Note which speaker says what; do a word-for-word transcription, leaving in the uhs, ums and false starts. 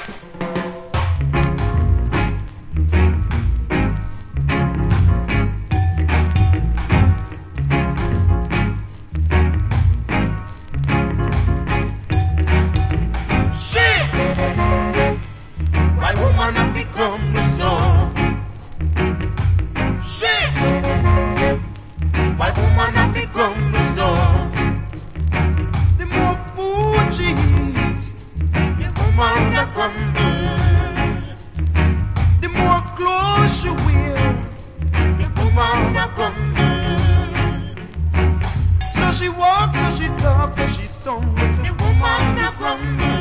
Speaker 1: She walks, so she talks, so she stumbles. The woman a grumble.